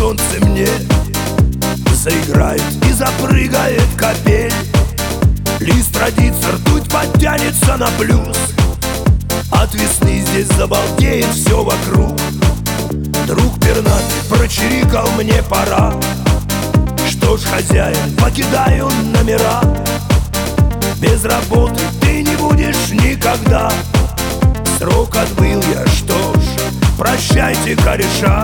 солнце мне заиграет и запрыгает капель. Лист родится, ртуть подтянется на плюс. От весны здесь забалдеет все вокруг. Друг пернатый прочирикал, мне пора. Что ж, хозяин, покидаю номера. Без работы ты не будешь никогда. Срок отбыл я, что ж, прощайте, кореша.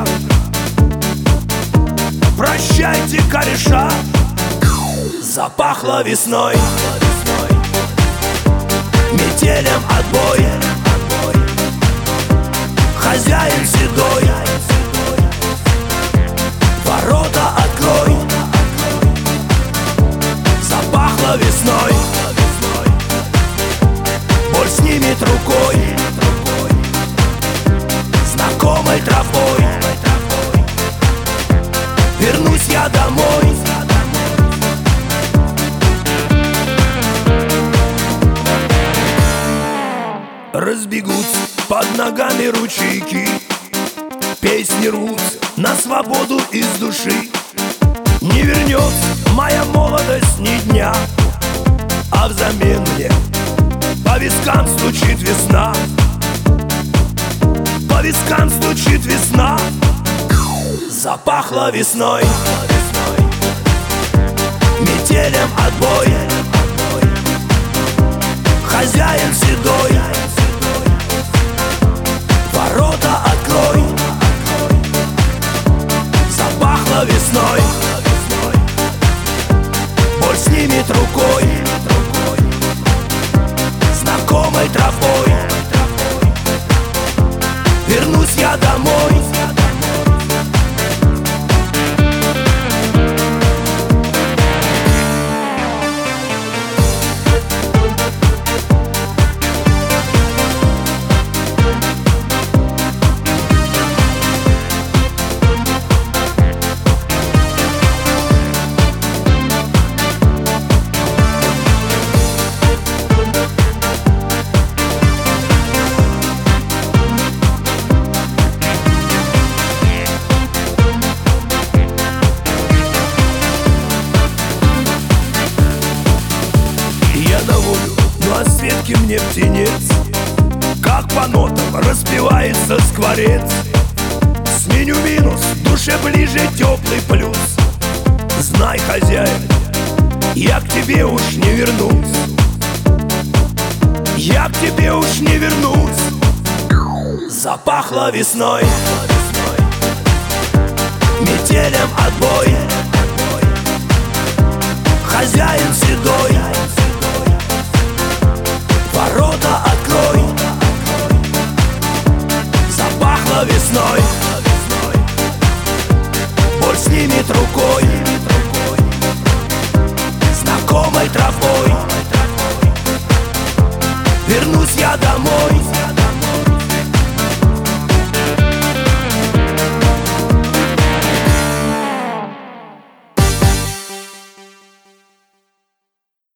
Прощайте, кореша. Запахло весной, метелем отбой. Хозяин седой, ворота открой. Запахло весной, боль снимет рукой, знакомой тропой. Вернусь я домой. Разбегутся под ногами ручейки, песни рвутся на свободу из души. Не вернется моя молодость ни дня, а взамен мне по вискам стучит весна. По вискам стучит весна. Запахло весной, метелем отбой. Хозяин седой, ворота открой. Запахло весной, боль снимет рукой, знакомой тропой. Вернусь я домой. А Светке мне птенец, как по нотам распевается скворец. Сменю минус, душе ближе теплый плюс. Знай, хозяин, я к тебе уж не вернусь. Я к тебе уж не вернусь. Запахло весной, метелем отбой. Хозяин седой, ворота открой. Запахло весной, боль снимет рукой, знакомой тропой. Вернусь я домой.